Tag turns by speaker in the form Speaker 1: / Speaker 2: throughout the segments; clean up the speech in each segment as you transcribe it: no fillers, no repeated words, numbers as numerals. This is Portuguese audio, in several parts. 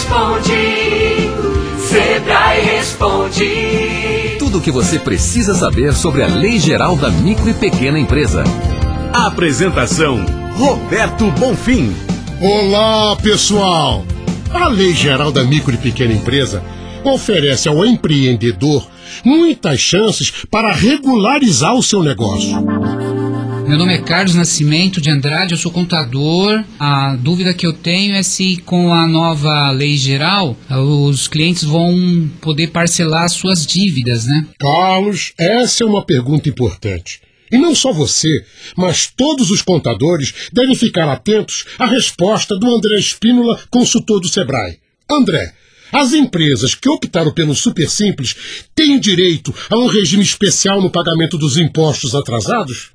Speaker 1: Sebrae Responde.
Speaker 2: Tudo o que você precisa saber sobre a Lei Geral da Micro e Pequena Empresa.
Speaker 3: Apresentação: Roberto Bonfim.
Speaker 4: Olá, pessoal! A Lei Geral da Micro e Pequena Empresa oferece ao empreendedor muitas chances para regularizar o seu negócio.
Speaker 5: Meu nome é Carlos Nascimento de Andrade, eu sou contador. A dúvida que eu tenho é se com a nova lei geral os clientes vão poder parcelar suas dívidas, né?
Speaker 4: Carlos, essa é uma pergunta importante. E não só você, mas todos os contadores devem ficar atentos à resposta do André Espínola, consultor do Sebrae. André, as empresas que optaram pelo Super Simples têm direito a um regime especial no pagamento dos impostos atrasados?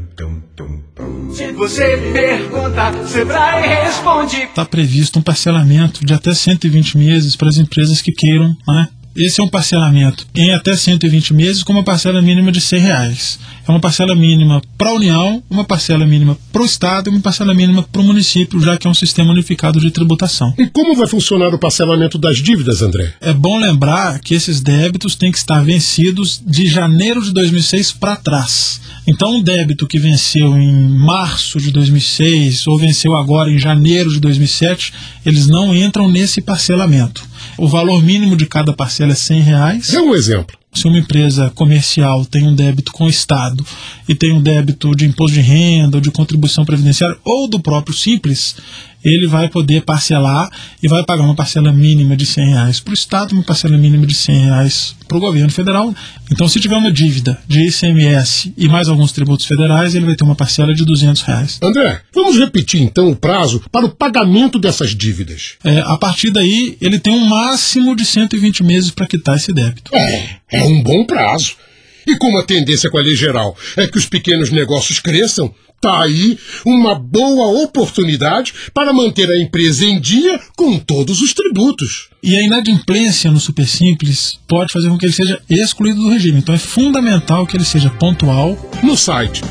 Speaker 1: Se você pergunta, Sebrae Responde.
Speaker 6: Está previsto um parcelamento de até 120 meses para as empresas que queiram, né? Esse é um parcelamento em até 120 meses com uma parcela mínima de R$100. É uma parcela mínima para a União, uma parcela mínima para o Estado e uma parcela mínima para o município, já que é um sistema unificado de tributação.
Speaker 4: E como vai funcionar o parcelamento das dívidas, André?
Speaker 6: É bom lembrar que esses débitos têm que estar vencidos de janeiro de 2006 para trás. Então, um débito que venceu em março de 2006 ou venceu agora em janeiro de 2007, eles não entram nesse parcelamento. O valor mínimo de cada parcela é R$100.
Speaker 4: É um exemplo.
Speaker 6: Se uma empresa comercial tem um débito com o Estado e tem um débito de imposto de renda ou de contribuição previdenciária ou do próprio Simples, ele vai poder parcelar e vai pagar uma parcela mínima de R$100 para o Estado, uma parcela mínima de R$100 para o governo federal. Então, se tiver uma dívida de ICMS e mais alguns tributos federais, ele vai ter uma parcela de R$200.
Speaker 4: André, vamos repetir então o prazo para o pagamento dessas dívidas.
Speaker 6: A partir daí, ele tem um máximo de 120 meses para quitar esse débito.
Speaker 4: É um bom prazo. E como a tendência com a lei geral é que os pequenos negócios cresçam, tá aí uma boa oportunidade para manter a empresa em dia com todos os tributos.
Speaker 6: E a inadimplência no Super Simples pode fazer com que ele seja excluído do regime. Então é fundamental que ele seja pontual.
Speaker 4: No site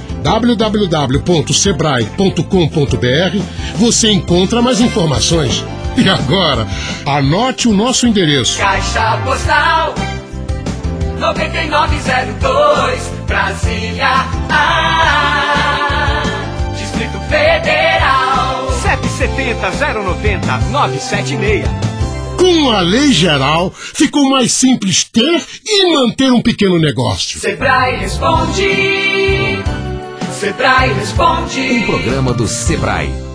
Speaker 4: www.sebrae.com.br você encontra mais informações. E agora, anote o nosso endereço.
Speaker 1: Caixa Postal 9902, Brasília, Distrito Federal.
Speaker 3: 770-090-976.
Speaker 4: Com a lei geral, ficou mais simples ter e manter um pequeno negócio.
Speaker 1: Sebrae Responde. Sebrae Responde.
Speaker 2: Um programa do Sebrae.